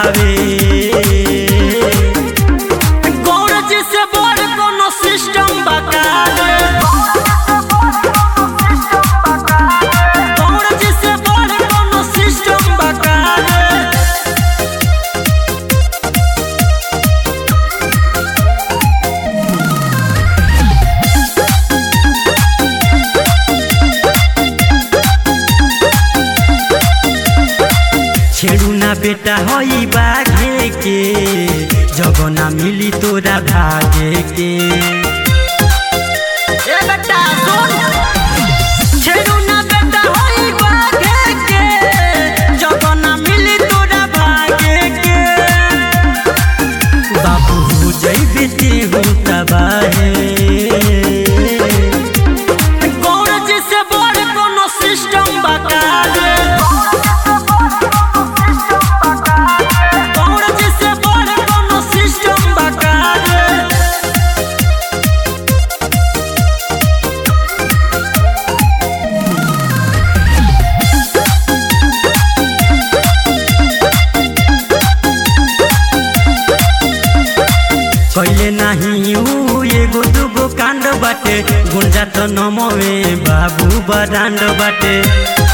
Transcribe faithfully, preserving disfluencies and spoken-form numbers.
बकावे गौर जी से बड़ कोनो सिस्टम बकावे गौर जी से बड़ कोनो सिस्टम बकावे छेड़ू ना बेटा होई बाघे के जब ना मिली तोरा भागे के ए बेटा सुन छेड़ू ना बेटा होई बाघे के जब ना मिली तोरा भागे के बाबू हो जइबे तेहू तबाहे गौर जी से बड़ कोनो सिस्टम बकावे कैले नहीं ऊ एगो दूगो कांड बाटे गुंजा तो नमवे बाबू बरांड बाटे।